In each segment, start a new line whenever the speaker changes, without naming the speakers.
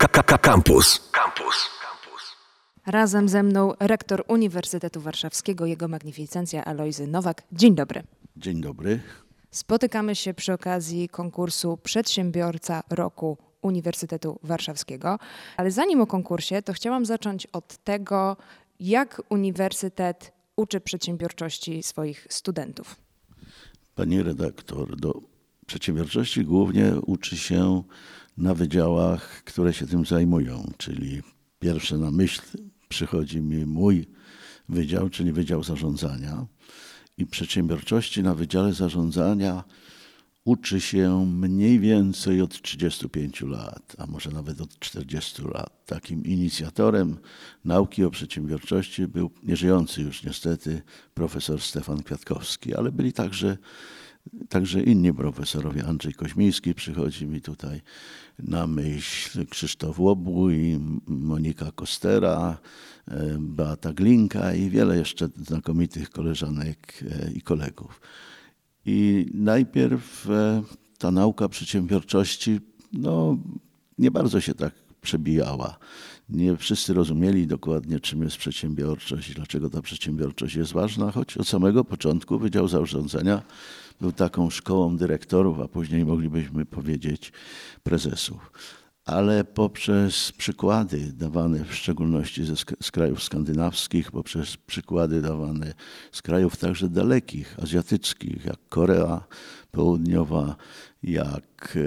Campus.
Razem ze mną rektor Uniwersytetu Warszawskiego, jego magnificencja Alojzy Nowak. Dzień dobry.
Dzień dobry.
Spotykamy się przy okazji konkursu Przedsiębiorca Roku Uniwersytetu Warszawskiego. Ale zanim o konkursie, to chciałam zacząć od tego, jak uniwersytet uczy przedsiębiorczości swoich studentów.
Pani redaktor, do przedsiębiorczości głównie uczy się na wydziałach, które się tym zajmują, czyli pierwsze na myśl przychodzi mi mój wydział, czyli Wydział Zarządzania. I przedsiębiorczości na Wydziale Zarządzania uczy się mniej więcej od 35 lat, a może nawet od 40 lat. Takim inicjatorem nauki o przedsiębiorczości był nieżyjący już niestety profesor Stefan Kwiatkowski, ale byli także inni profesorowie. Andrzej Koźmiński przychodzi mi tutaj na myśl, Krzysztof Łobój, Monika Kostera, Beata Glinka i wiele jeszcze znakomitych koleżanek i kolegów. I najpierw ta nauka przedsiębiorczości nie bardzo się tak przebijała. Nie wszyscy rozumieli dokładnie, czym jest przedsiębiorczość i dlaczego ta przedsiębiorczość jest ważna, choć od samego początku Wydział Zarządzania był taką szkołą dyrektorów, a później moglibyśmy powiedzieć prezesów. Ale poprzez przykłady dawane w szczególności z krajów skandynawskich, poprzez przykłady dawane z krajów także dalekich, azjatyckich, jak Korea Południowa, jak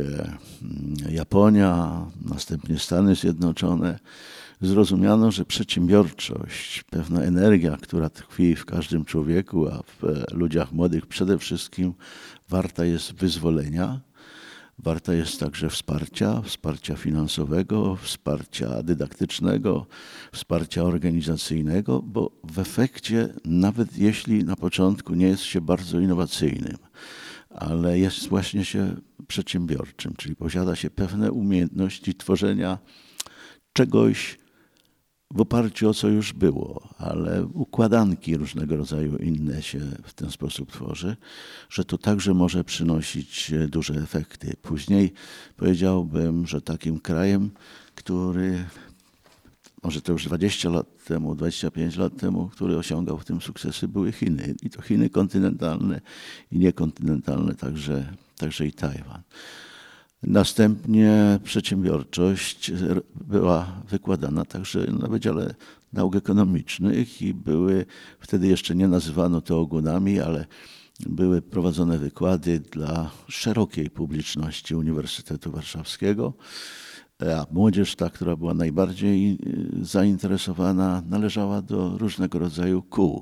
Japonia, następnie Stany Zjednoczone, zrozumiano, że przedsiębiorczość, pewna energia, która tkwi w każdym człowieku, a w ludziach młodych przede wszystkim, warta jest wyzwolenia. Warta jest także wsparcia finansowego, wsparcia dydaktycznego, wsparcia organizacyjnego, bo w efekcie, nawet jeśli na początku nie jest się bardzo innowacyjnym, ale jest właśnie się przedsiębiorczym, czyli posiada się pewne umiejętności tworzenia czegoś w oparciu o co już było, ale układanki różnego rodzaju inne się w ten sposób tworzy, że to także może przynosić duże efekty. Później powiedziałbym, że takim krajem, który może to już 20 lat temu, 25 lat temu, który osiągał w tym sukcesy, były Chiny. I to Chiny kontynentalne i niekontynentalne, także i Tajwan. Następnie przedsiębiorczość była wykładana także na Wydziale Nauk Ekonomicznych i wtedy jeszcze nie nazywano to ogonami, ale były prowadzone wykłady dla szerokiej publiczności Uniwersytetu Warszawskiego, a młodzież, ta, która była najbardziej zainteresowana, należała do różnego rodzaju kół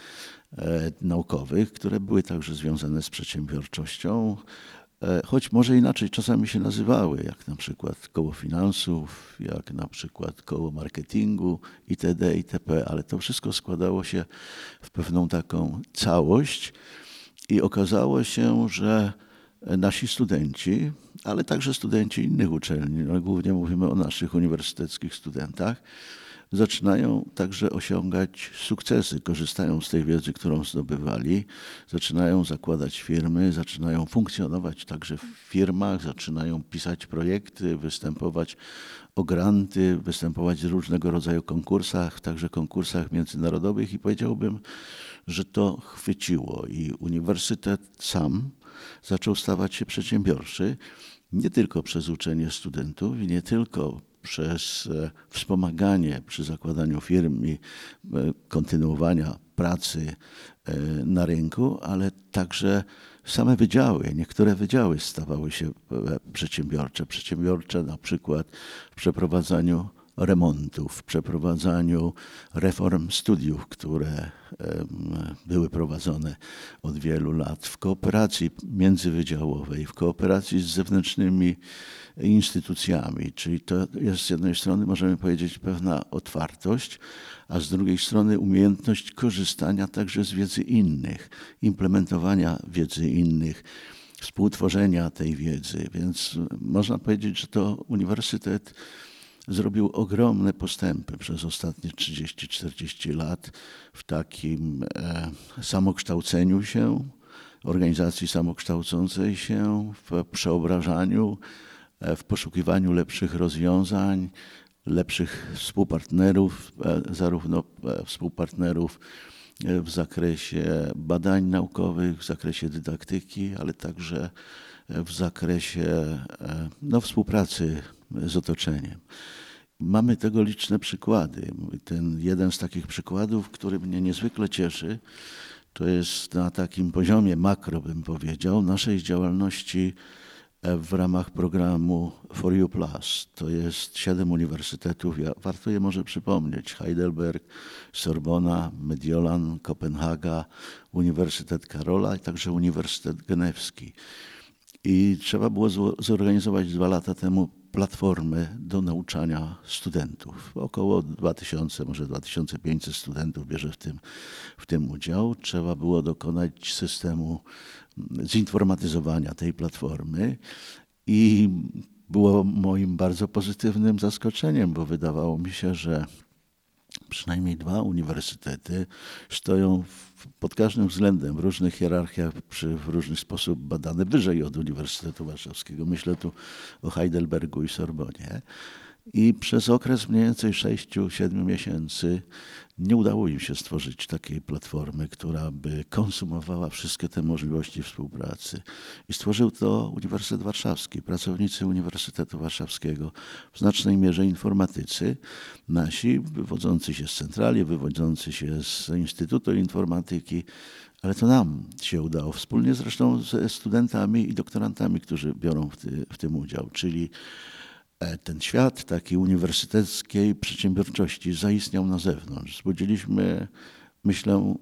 naukowych, które były także związane z przedsiębiorczością, choć może inaczej czasami się nazywały, jak na przykład koło finansów, jak na przykład koło marketingu itd., itp., ale to wszystko składało się w pewną taką całość i okazało się, że nasi studenci, ale także studenci innych uczelni, głównie mówimy o naszych uniwersyteckich studentach, zaczynają także osiągać sukcesy, korzystają z tej wiedzy, którą zdobywali, zaczynają zakładać firmy, zaczynają funkcjonować także w firmach, zaczynają pisać projekty, występować o granty, występować w różnego rodzaju konkursach, także konkursach międzynarodowych i powiedziałbym, że to chwyciło i uniwersytet sam zaczął stawać się przedsiębiorczy, nie tylko przez uczenie studentów i nie tylko przez wspomaganie przy zakładaniu firm i kontynuowania pracy na rynku, ale także same wydziały. Niektóre wydziały stawały się przedsiębiorcze na przykład w przeprowadzaniu remontów, w przeprowadzaniu reform studiów, które były prowadzone od wielu lat, w kooperacji międzywydziałowej, w kooperacji z zewnętrznymi instytucjami. Czyli to jest z jednej strony, możemy powiedzieć, pewna otwartość, a z drugiej strony umiejętność korzystania także z wiedzy innych, implementowania wiedzy innych, współtworzenia tej wiedzy. Więc można powiedzieć, że to uniwersytet zrobił ogromne postępy przez ostatnie 30-40 lat w takim samokształceniu się, organizacji samokształcącej się, w przeobrażaniu w poszukiwaniu lepszych rozwiązań, lepszych współpartnerów, zarówno współpartnerów w zakresie badań naukowych, w zakresie dydaktyki, ale także w zakresie współpracy z otoczeniem. Mamy tego liczne przykłady. Jeden z takich przykładów, który mnie niezwykle cieszy, to jest na takim poziomie makro, bym powiedział, naszej działalności w ramach programu For You Plus. To jest 7 uniwersytetów, warto je może przypomnieć: Heidelberg, Sorbona, Mediolan, Kopenhaga, Uniwersytet Karola i także Uniwersytet Genewski. I trzeba było zorganizować 2 lata temu platformę do nauczania studentów. Około 2000, może 2500 studentów bierze w tym udział. Trzeba było dokonać systemu zinformatyzowania tej platformy i było moim bardzo pozytywnym zaskoczeniem, bo wydawało mi się, że przynajmniej 2 uniwersytety stoją pod każdym względem w różnych hierarchiach, w różny sposób badane wyżej od Uniwersytetu Warszawskiego. Myślę tu o Heidelbergu i Sorbonie. I przez okres mniej więcej 6-7 miesięcy nie udało im się stworzyć takiej platformy, która by konsumowała wszystkie te możliwości współpracy. I stworzył to Uniwersytet Warszawski, pracownicy Uniwersytetu Warszawskiego, w znacznej mierze informatycy nasi, wywodzący się z centrali, wywodzący się z Instytutu Informatyki, ale to nam się udało, wspólnie zresztą ze studentami i doktorantami, którzy biorą w tym udział, czyli ten świat takiej uniwersyteckiej przedsiębiorczości zaistniał na zewnątrz. Wzbudziliśmy, myślę,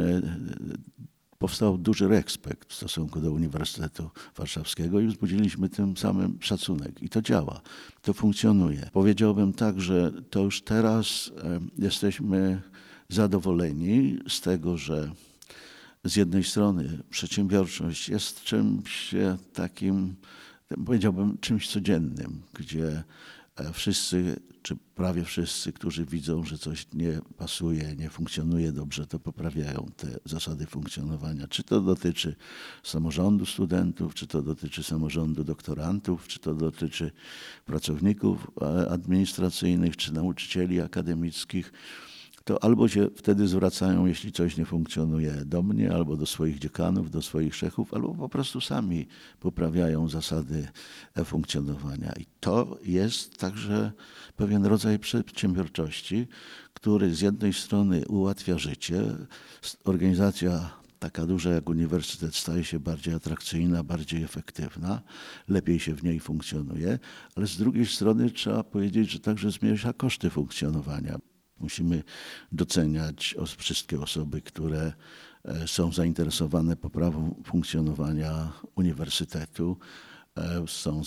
powstał duży respekt w stosunku do Uniwersytetu Warszawskiego i wzbudziliśmy tym samym szacunek. I to działa, to funkcjonuje. Powiedziałbym tak, że to już teraz jesteśmy zadowoleni z tego, że z jednej strony przedsiębiorczość jest czymś takim, powiedziałbym, czymś codziennym, gdzie wszyscy, czy prawie wszyscy, którzy widzą, że coś nie pasuje, nie funkcjonuje dobrze, to poprawiają te zasady funkcjonowania. Czy to dotyczy samorządu studentów, czy to dotyczy samorządu doktorantów, czy to dotyczy pracowników administracyjnych, czy nauczycieli akademickich. To albo się wtedy zwracają, jeśli coś nie funkcjonuje, do mnie, albo do swoich dziekanów, do swoich szefów, albo po prostu sami poprawiają zasady funkcjonowania. I to jest także pewien rodzaj przedsiębiorczości, który z jednej strony ułatwia życie. Organizacja taka duża jak uniwersytet staje się bardziej atrakcyjna, bardziej efektywna, lepiej się w niej funkcjonuje, ale z drugiej strony trzeba powiedzieć, że także zmniejsza koszty funkcjonowania. Musimy doceniać wszystkie osoby, które są zainteresowane poprawą funkcjonowania uniwersytetu, są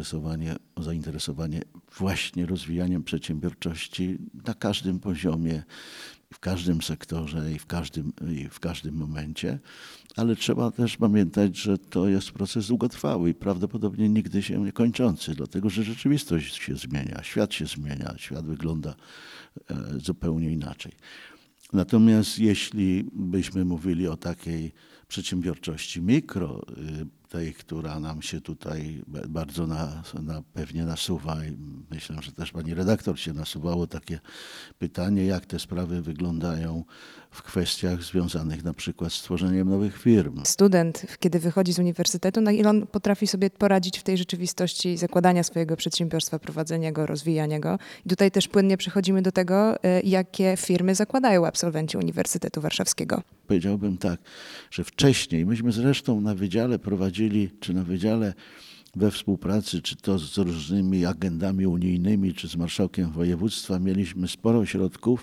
zainteresowane właśnie rozwijaniem przedsiębiorczości na każdym poziomie, w każdym sektorze i w każdym momencie, ale trzeba też pamiętać, że to jest proces długotrwały i prawdopodobnie nigdy się nie kończący, dlatego że rzeczywistość się zmienia, świat wygląda zupełnie inaczej. Natomiast jeśli byśmy mówili o takiej przedsiębiorczości mikro, tej, która nam się tutaj bardzo pewnie nasuwa i myślę, że też pani redaktor się nasuwało takie pytanie, jak te sprawy wyglądają w kwestiach związanych na przykład z tworzeniem nowych firm.
Student, kiedy wychodzi z uniwersytetu, na ile on potrafi sobie poradzić w tej rzeczywistości zakładania swojego przedsiębiorstwa, prowadzenia go, rozwijania go. I tutaj też płynnie przechodzimy do tego, jakie firmy zakładają absolwenci Uniwersytetu Warszawskiego.
Powiedziałbym tak, że wcześniej, myśmy zresztą na wydziale prowadzili, czy na wydziale we współpracy, czy to z różnymi agendami unijnymi, czy z marszałkiem województwa, mieliśmy sporo środków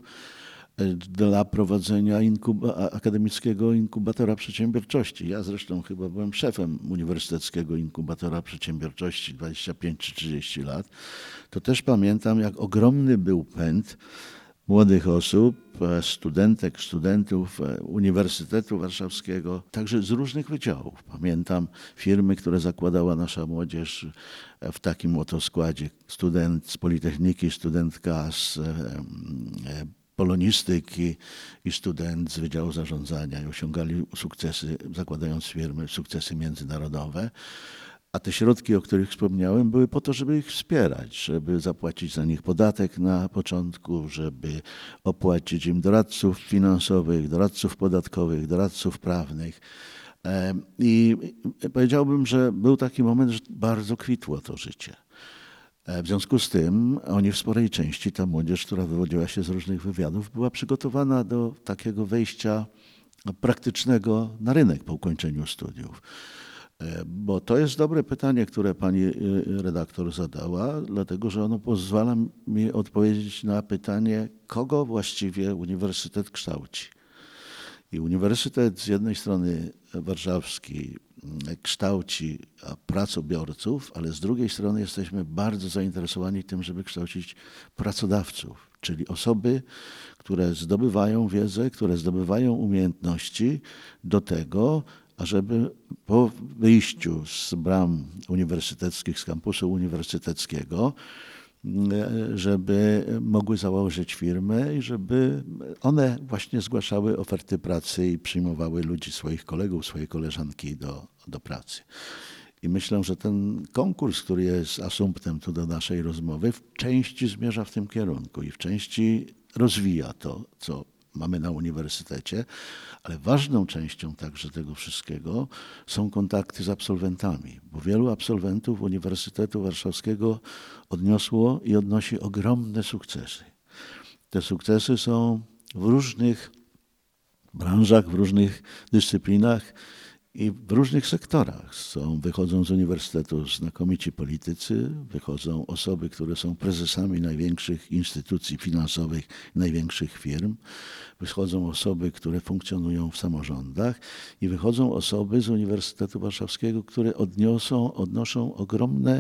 dla prowadzenia akademickiego inkubatora przedsiębiorczości. Ja zresztą chyba byłem szefem Uniwersyteckiego Inkubatora Przedsiębiorczości 25 czy 30 lat. To też pamiętam, jak ogromny był pęd młodych osób, studentek, studentów Uniwersytetu Warszawskiego, także z różnych wydziałów. Pamiętam firmy, które zakładała nasza młodzież w takim oto składzie. Student z Politechniki, studentka z polonistyki i student z Wydziału Zarządzania i osiągali sukcesy, zakładając firmy, sukcesy międzynarodowe. A te środki, o których wspomniałem, były po to, żeby ich wspierać, żeby zapłacić za nich podatek na początku, żeby opłacić im doradców finansowych, doradców podatkowych, doradców prawnych. I powiedziałbym, że był taki moment, że bardzo kwitło to życie. W związku z tym oni w sporej części, ta młodzież, która wywodziła się z różnych wywiadów, była przygotowana do takiego wejścia praktycznego na rynek po ukończeniu studiów. Bo to jest dobre pytanie, które pani redaktor zadała, dlatego że ono pozwala mi odpowiedzieć na pytanie, kogo właściwie uniwersytet kształci. I uniwersytet z jednej strony warszawski kształci pracobiorców, ale z drugiej strony jesteśmy bardzo zainteresowani tym, żeby kształcić pracodawców, czyli osoby, które zdobywają wiedzę, które zdobywają umiejętności do tego, ażeby po wyjściu z bram uniwersyteckich, z kampusu uniwersyteckiego, żeby mogły założyć firmę i żeby one właśnie zgłaszały oferty pracy i przyjmowały ludzi, swoich kolegów, swoje koleżanki do pracy. I myślę, że ten konkurs, który jest asumptem tu do naszej rozmowy, w części zmierza w tym kierunku i w części rozwija to, co mamy na uniwersytecie, ale ważną częścią także tego wszystkiego są kontakty z absolwentami, bo wielu absolwentów Uniwersytetu Warszawskiego odniosło i odnosi ogromne sukcesy. Te sukcesy są w różnych branżach, w różnych dyscyplinach i w różnych sektorach. Wychodzą z uniwersytetu znakomici politycy, wychodzą osoby, które są prezesami największych instytucji finansowych, największych firm, wychodzą osoby, które funkcjonują w samorządach i wychodzą osoby z Uniwersytetu Warszawskiego, które odnoszą ogromne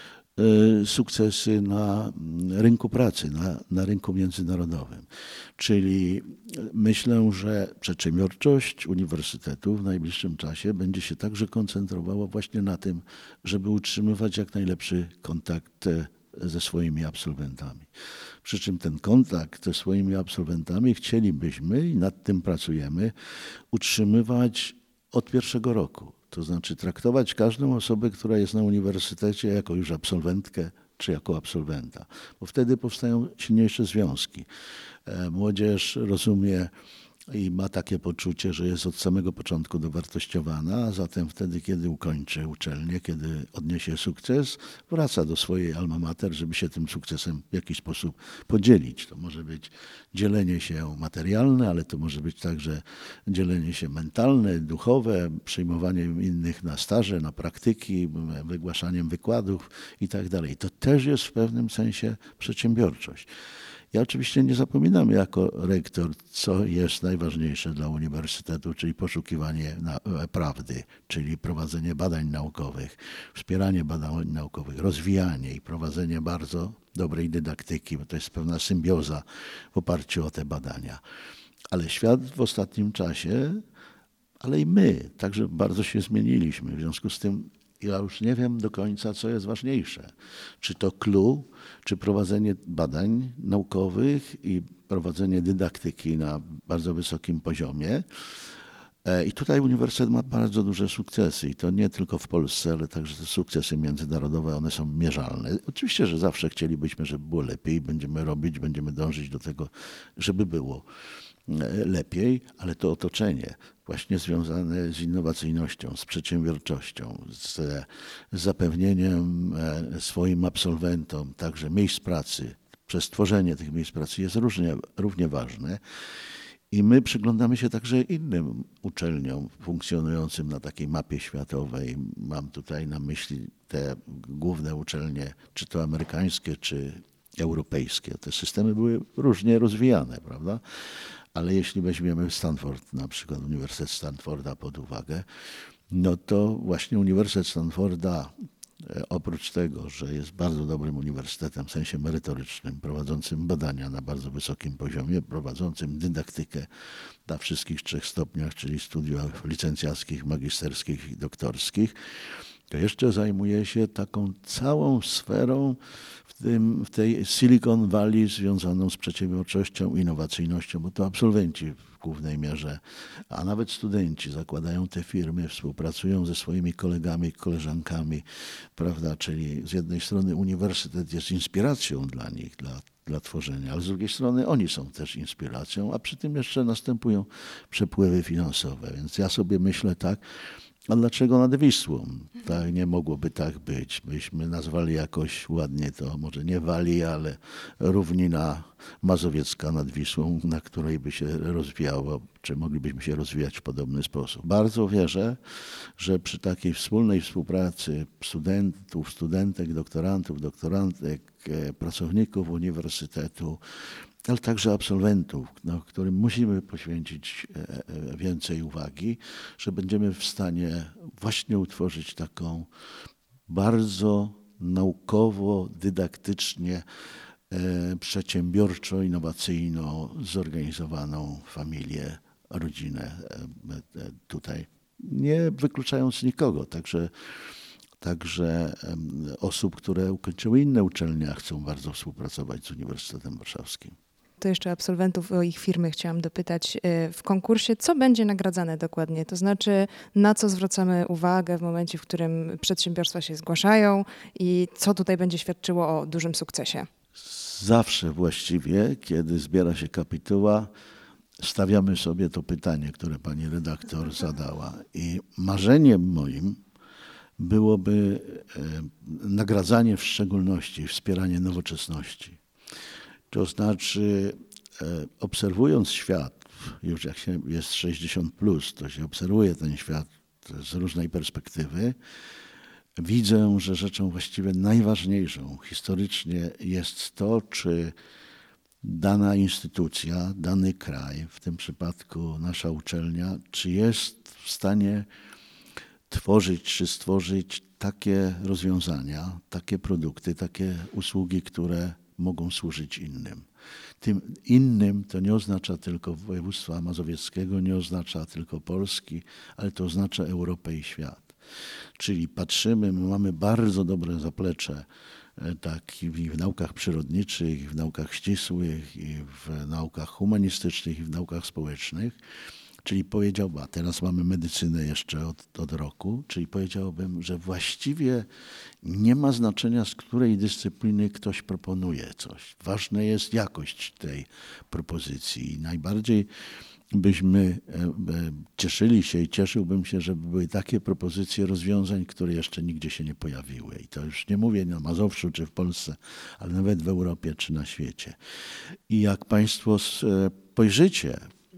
sukcesy na rynku pracy, na rynku międzynarodowym. Czyli myślę, że przedsiębiorczość uniwersytetu w najbliższym czasie będzie się także koncentrowała właśnie na tym, żeby utrzymywać jak najlepszy kontakt ze swoimi absolwentami. Przy czym ten kontakt ze swoimi absolwentami chcielibyśmy, i nad tym pracujemy, utrzymywać od pierwszego roku. To znaczy traktować każdą osobę, która jest na uniwersytecie, jako już absolwentkę czy jako absolwenta, bo wtedy powstają silniejsze związki. Młodzież rozumie i ma takie poczucie, że jest od samego początku dowartościowana, a zatem wtedy, kiedy ukończy uczelnię, kiedy odniesie sukces, wraca do swojej alma mater, żeby się tym sukcesem w jakiś sposób podzielić. To może być dzielenie się materialne, ale to może być także dzielenie się mentalne, duchowe, przyjmowaniem innych na staże, na praktyki, wygłaszaniem wykładów i tak dalej. To też jest w pewnym sensie przedsiębiorczość. Ja oczywiście nie zapominam jako rektor, co jest najważniejsze dla uniwersytetu, czyli poszukiwanie prawdy, czyli prowadzenie badań naukowych, wspieranie badań naukowych, rozwijanie i prowadzenie bardzo dobrej dydaktyki, bo to jest pewna symbioza w oparciu o te badania. Ale świat w ostatnim czasie, ale i my także bardzo się zmieniliśmy. W związku z tym ja już nie wiem do końca, co jest ważniejsze. Czy to clue, czy prowadzenie badań naukowych i prowadzenie dydaktyki na bardzo wysokim poziomie. I tutaj uniwersytet ma bardzo duże sukcesy i to nie tylko w Polsce, ale także te sukcesy międzynarodowe, one są mierzalne. Oczywiście, że zawsze chcielibyśmy, żeby było lepiej, będziemy dążyć do tego, żeby było lepiej, ale to otoczenie właśnie związane z innowacyjnością, z przedsiębiorczością, z zapewnieniem swoim absolwentom także miejsc pracy, przez tworzenie tych miejsc pracy jest równie ważne. I my przyglądamy się także innym uczelniom funkcjonującym na takiej mapie światowej. Mam tutaj na myśli te główne uczelnie, czy to amerykańskie, czy europejskie. Te systemy były różnie rozwijane, prawda? Ale jeśli weźmiemy Stanford, na przykład Uniwersytet Stanforda pod uwagę, no to właśnie Uniwersytet Stanforda, oprócz tego, że jest bardzo dobrym uniwersytetem w sensie merytorycznym, prowadzącym badania na bardzo wysokim poziomie, prowadzącym dydaktykę na wszystkich 3 stopniach, czyli studiach licencjackich, magisterskich i doktorskich, to jeszcze zajmuje się taką całą sferą w tej Silicon Valley związaną z przedsiębiorczością, innowacyjnością, bo to absolwenci w głównej mierze, a nawet studenci zakładają te firmy, współpracują ze swoimi kolegami, koleżankami, prawda? Czyli z jednej strony uniwersytet jest inspiracją dla nich, dla tworzenia, ale z drugiej strony oni są też inspiracją, a przy tym jeszcze następują przepływy finansowe. Więc ja sobie myślę tak, a dlaczego nad Wisłą? Tak, nie mogłoby tak być. Byśmy nazwali jakoś ładnie to, może nie Wali, ale równina mazowiecka nad Wisłą, na której by się rozwijało, czy moglibyśmy się rozwijać w podobny sposób. Bardzo wierzę, że przy takiej wspólnej współpracy studentów, studentek, doktorantów, doktorantek, pracowników uniwersytetu, ale także absolwentów, którym musimy poświęcić więcej uwagi, że będziemy w stanie właśnie utworzyć taką bardzo naukowo, dydaktycznie, przedsiębiorczo-innowacyjną, zorganizowaną familię, rodzinę tutaj, nie wykluczając nikogo. Także osób, które ukończyły inne uczelnie, a chcą bardzo współpracować z Uniwersytetem Warszawskim.
To jeszcze absolwentów o ich firmy chciałam dopytać. W konkursie co będzie nagradzane dokładnie? To znaczy, na co zwracamy uwagę w momencie, w którym przedsiębiorstwa się zgłaszają i co tutaj będzie świadczyło o dużym sukcesie?
Zawsze właściwie, kiedy zbiera się kapituła, stawiamy sobie to pytanie, które pani redaktor zadała. I marzeniem moim byłoby nagradzanie w szczególności, wspieranie nowoczesności. To znaczy, obserwując świat, już jak się jest 60+, to się obserwuje ten świat z różnej perspektywy, widzę, że rzeczą właściwie najważniejszą historycznie jest to, czy dana instytucja, dany kraj, w tym przypadku nasza uczelnia, czy jest w stanie tworzyć czy stworzyć takie rozwiązania, takie produkty, takie usługi, które mogą służyć innym. Tym innym to nie oznacza tylko województwa mazowieckiego, nie oznacza tylko Polski, ale to oznacza Europę i świat. Czyli patrzymy, my mamy bardzo dobre zaplecze tak i w naukach przyrodniczych, i w naukach ścisłych, i w naukach humanistycznych, i w naukach społecznych. Czyli powiedziałbym, a teraz mamy medycynę jeszcze od roku, czyli powiedziałbym, że właściwie nie ma znaczenia, z której dyscypliny ktoś proponuje coś. Ważna jest jakość tej propozycji. I najbardziej byśmy cieszyli się i cieszyłbym się, żeby były takie propozycje rozwiązań, które jeszcze nigdzie się nie pojawiły. I to już nie mówię na Mazowszu czy w Polsce, ale nawet w Europie czy na świecie. I jak państwo spojrzycie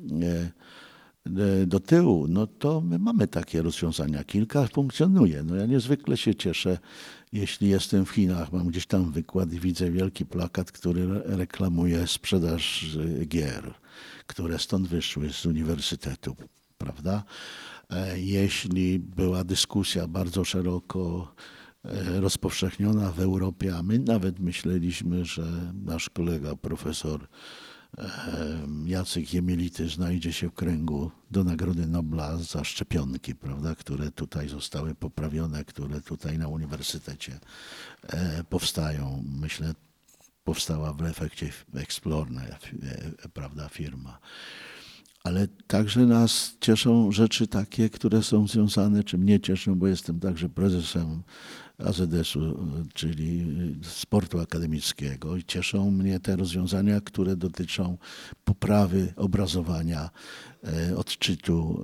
do tyłu, no to my mamy takie rozwiązania. Kilka funkcjonuje. No ja niezwykle się cieszę, jeśli jestem w Chinach, mam gdzieś tam wykład i widzę wielki plakat, który reklamuje sprzedaż gier, które stąd wyszły z uniwersytetu, prawda? Jeśli była dyskusja bardzo szeroko rozpowszechniona w Europie, a my nawet myśleliśmy, że nasz kolega profesor Jacek Jemielity znajdzie się w kręgu do Nagrody Nobla za szczepionki, prawda, które tutaj zostały poprawione, które tutaj na uniwersytecie powstają. Myślę, powstała w efekcie Explorne, prawda, firma. Ale także nas cieszą rzeczy takie, które są związane, czy mnie cieszą, bo jestem także prezesem AZS-u, czyli sportu akademickiego i cieszą mnie te rozwiązania, które dotyczą poprawy obrazowania, odczytu,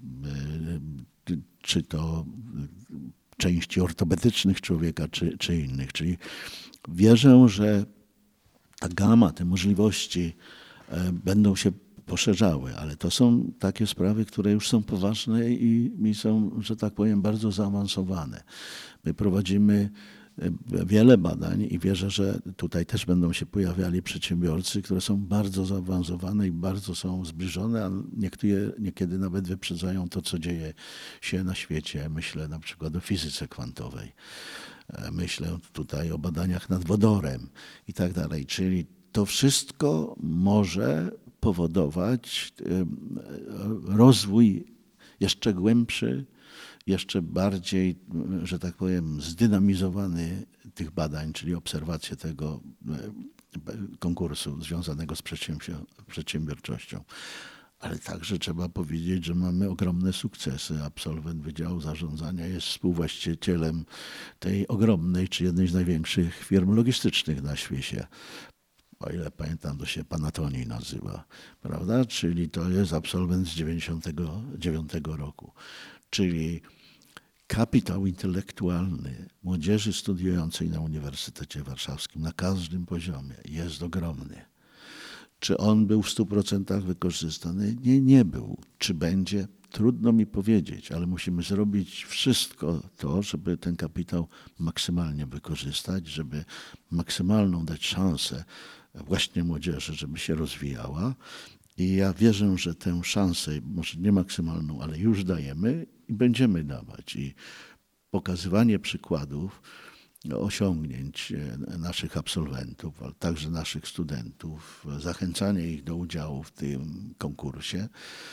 czy to części ortopedycznych człowieka, czy innych. Czyli wierzę, że ta gama, te możliwości będą się poszerzały, ale to są takie sprawy, które już są poważne i są, że tak powiem, bardzo zaawansowane. My prowadzimy wiele badań i wierzę, że tutaj też będą się pojawiali przedsiębiorcy, które są bardzo zaawansowane i bardzo są zbliżone, a niekiedy nawet wyprzedzają to, co dzieje się na świecie. Myślę na przykład o fizyce kwantowej. Myślę tutaj o badaniach nad wodorem i tak dalej. Czyli to wszystko może powodować rozwój jeszcze głębszy jeszcze bardziej, że tak powiem, zdynamizowany tych badań, czyli obserwację tego konkursu związanego z przedsiębiorczością. Ale także trzeba powiedzieć, że mamy ogromne sukcesy. Absolwent Wydziału Zarządzania jest współwłaścicielem tej ogromnej, czy jednej z największych firm logistycznych na świecie. O ile pamiętam, to się Panatoni nazywa, prawda? Czyli to jest absolwent z 1999 roku. Czyli kapitał intelektualny młodzieży studiującej na Uniwersytecie Warszawskim na każdym poziomie jest ogromny. Czy on był w 100% wykorzystany? Nie był. Czy będzie? Trudno mi powiedzieć, ale musimy zrobić wszystko to, żeby ten kapitał maksymalnie wykorzystać, żeby maksymalną dać szansę właśnie młodzieży, żeby się rozwijała. I ja wierzę, że tę szansę, może nie maksymalną, ale już dajemy i będziemy dawać. I pokazywanie przykładów osiągnięć naszych absolwentów, ale także naszych studentów, zachęcanie ich do udziału w tym konkursie,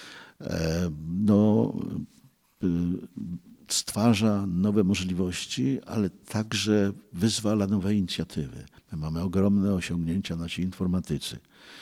stwarza nowe możliwości, ale także wyzwala nowe inicjatywy. My mamy ogromne osiągnięcia nasi informatycy.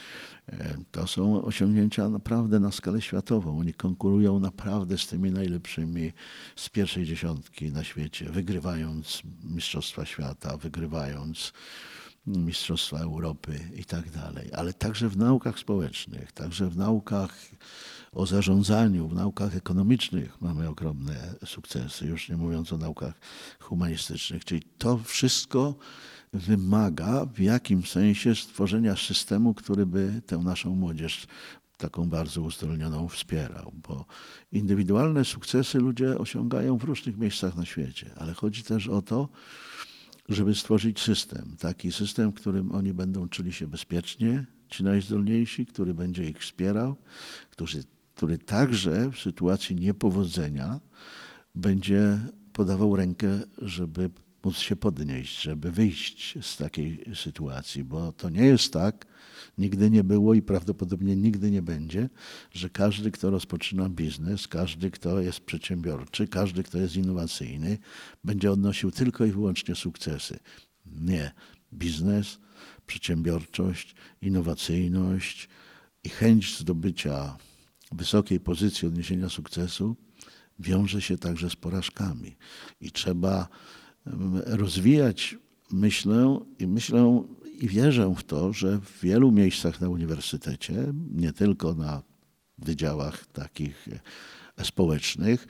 To są osiągnięcia naprawdę na skalę światową. Oni konkurują naprawdę z tymi najlepszymi z pierwszej dziesiątki na świecie, wygrywając Mistrzostwa Świata, wygrywając Mistrzostwa Europy i tak dalej. Ale także w naukach społecznych, także w naukach o zarządzaniu, w naukach ekonomicznych mamy ogromne sukcesy, już nie mówiąc o naukach humanistycznych. Czyli to wszystko wymaga w jakimś sensie stworzenia systemu, który by tę naszą młodzież taką bardzo uzdolnioną wspierał. Bo indywidualne sukcesy ludzie osiągają w różnych miejscach na świecie, ale chodzi też o to, żeby stworzyć system. Taki system, w którym oni będą czuli się bezpiecznie, ci najzdolniejsi, który będzie ich wspierał, który także w sytuacji niepowodzenia będzie podawał rękę, żeby móc się podnieść, żeby wyjść z takiej sytuacji, bo to nie jest tak, nigdy nie było i prawdopodobnie nigdy nie będzie, że każdy, kto rozpoczyna biznes, każdy, kto jest przedsiębiorczy, każdy, kto jest innowacyjny, będzie odnosił tylko i wyłącznie sukcesy. Nie. Biznes, przedsiębiorczość, innowacyjność i chęć zdobycia wysokiej pozycji, odniesienia sukcesu wiąże się także z porażkami. I trzeba rozwijać myślę i wierzę w to, że w wielu miejscach na uniwersytecie, nie tylko na wydziałach takich społecznych,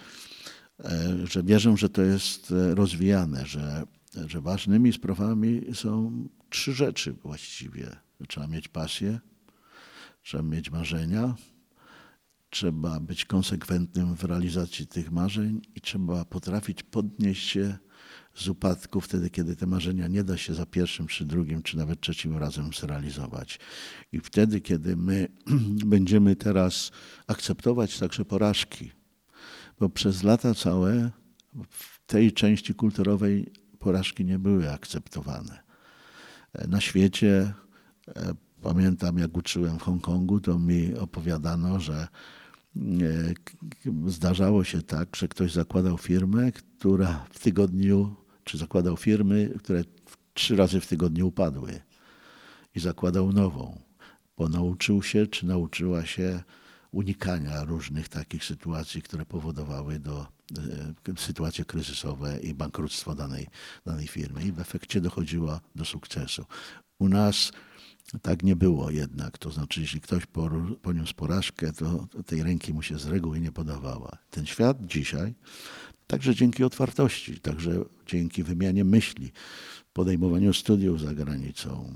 że wierzę, że to jest rozwijane, że ważnymi sprawami są 3 rzeczy właściwie. Trzeba mieć pasję, trzeba mieć marzenia, trzeba być konsekwentnym w realizacji tych marzeń i trzeba potrafić podnieść się z upadku wtedy, kiedy te marzenia nie da się za pierwszym, czy drugim, czy nawet trzecim razem zrealizować. I wtedy, kiedy my będziemy teraz akceptować także porażki, bo przez lata całe w tej części kulturowej porażki nie były akceptowane. Na świecie, pamiętam jak uczyłem w Hongkongu, to mi opowiadano, że zdarzało się tak, że ktoś zakładał firmę, która w tygodniu, czy zakładał firmy, które 3 razy w tygodniu upadły i zakładał nową, bo nauczył się, czy nauczyła się unikania różnych takich sytuacji, które powodowały sytuacje kryzysowe i bankructwo danej firmy i w efekcie dochodziło do sukcesu. U nas tak nie było jednak, to znaczy jeśli ktoś poniósł porażkę, to tej ręki mu się z reguły nie podawała. Ten świat dzisiaj, także dzięki otwartości, także dzięki wymianie myśli, podejmowaniu studiów za granicą,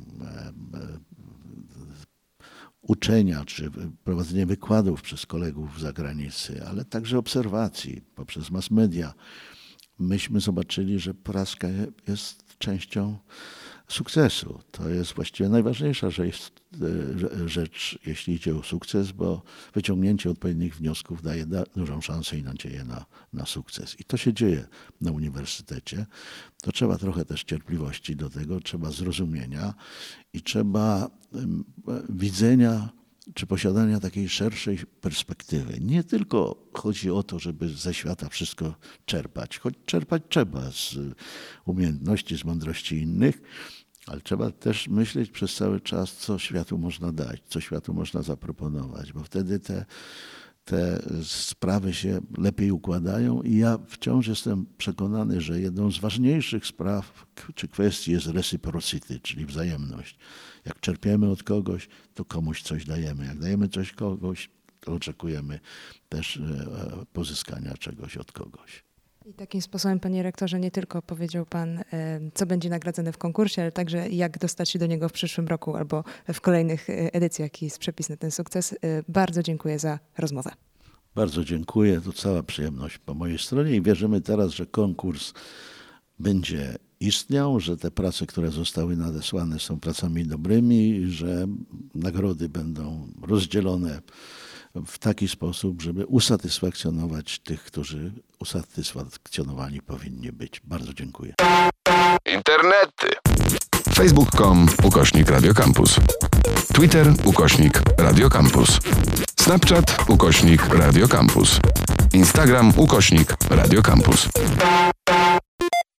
uczenia czy prowadzenie wykładów przez kolegów z zagranicy, ale także obserwacji poprzez mass media, myśmy zobaczyli, że porażka jest częścią sukcesu. To jest właściwie najważniejsza rzecz, jeśli idzie o sukces, bo wyciągnięcie odpowiednich wniosków daje dużą szansę i nadzieję na sukces. I to się dzieje na uniwersytecie. To trzeba trochę też cierpliwości do tego, trzeba zrozumienia i trzeba widzenia czy posiadania takiej szerszej perspektywy. Nie tylko chodzi o to, żeby ze świata wszystko czerpać, choć czerpać trzeba z umiejętności, z mądrości innych, ale trzeba też myśleć przez cały czas, co światu można dać, co światu można zaproponować, bo wtedy te sprawy się lepiej układają i ja wciąż jestem przekonany, że jedną z ważniejszych spraw czy kwestii jest reciprocity, czyli wzajemność. Jak czerpiemy od kogoś, to komuś coś dajemy. Jak dajemy coś kogoś, to oczekujemy też pozyskania czegoś od kogoś.
I takim sposobem, panie rektorze, nie tylko powiedział pan, co będzie nagradzane w konkursie, ale także jak dostać się do niego w przyszłym roku albo w kolejnych edycjach, jaki jest przepis na ten sukces. Bardzo dziękuję za rozmowę.
Bardzo dziękuję, to cała przyjemność po mojej stronie i wierzymy teraz, że konkurs będzie istniał, że te prace, które zostały nadesłane są pracami dobrymi, że nagrody będą rozdzielone w taki sposób, żeby usatysfakcjonować tych, którzy usatysfakcjonowani powinni być. Bardzo dziękuję.
Internety. Facebook.com/Radio Campus. Twitter /Radio Campus. Snapchat /Radio Campus. Instagram /Radio Campus.